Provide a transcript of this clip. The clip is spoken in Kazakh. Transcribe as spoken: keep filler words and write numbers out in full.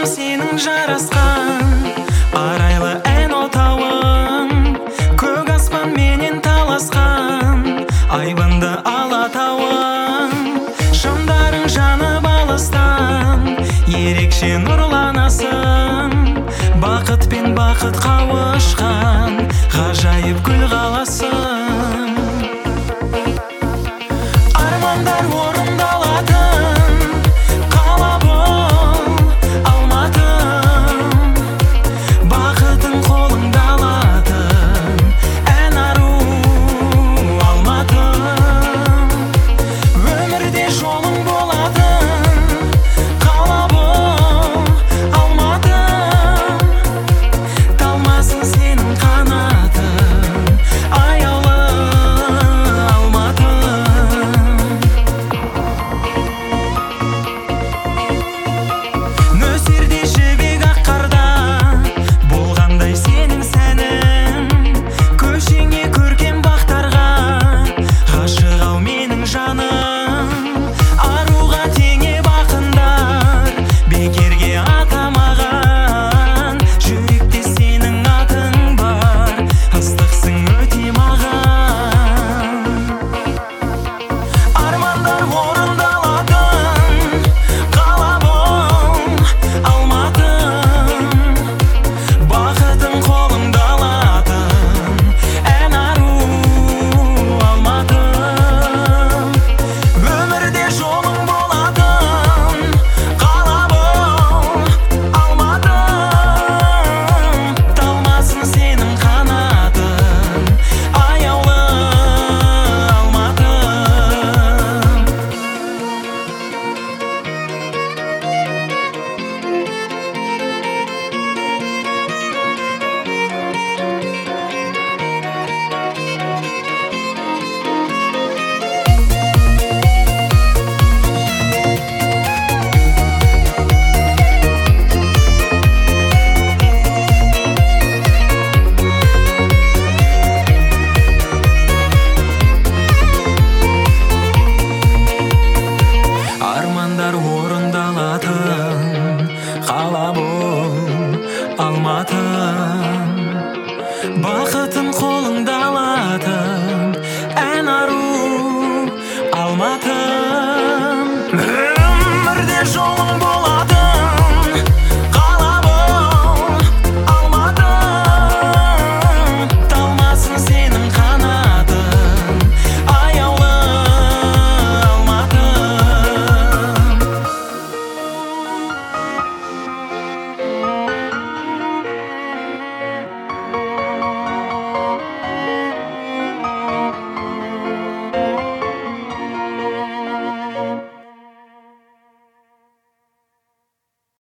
сенің жарасқан арайлы ән отауың, көк аспан менен таласқан айбынды алатауың. Шамдарың жанып алыстан ерекше нұрланасың, бақыт пен бақыт қауышқан ғажайып гүл қаласың. Армандар орындалатын қала бұл Алматым, бақытың қолыңда алатын ән ару Алматым. Өмірде жолың болатын қала бұл Алматым, талмасын сенің қанатың аяулы Алматым. Нөсерде жібек ақ қарда болғандай сенің сәнің, көшеңе көркем бақтарға ғашық ау менің жаным. Аруға теңеп ақындар бекерге атамаған, жүректе сенің атың бар, ыстықсың өте маған. Армандар орындалатын қала бұл Алматым, бақытың қолыңда алатын ән ару Алматым. Өмірде жолың болатын қала бұл Алматым, талмасын сенің қанатың аяулы Алматым. Армандар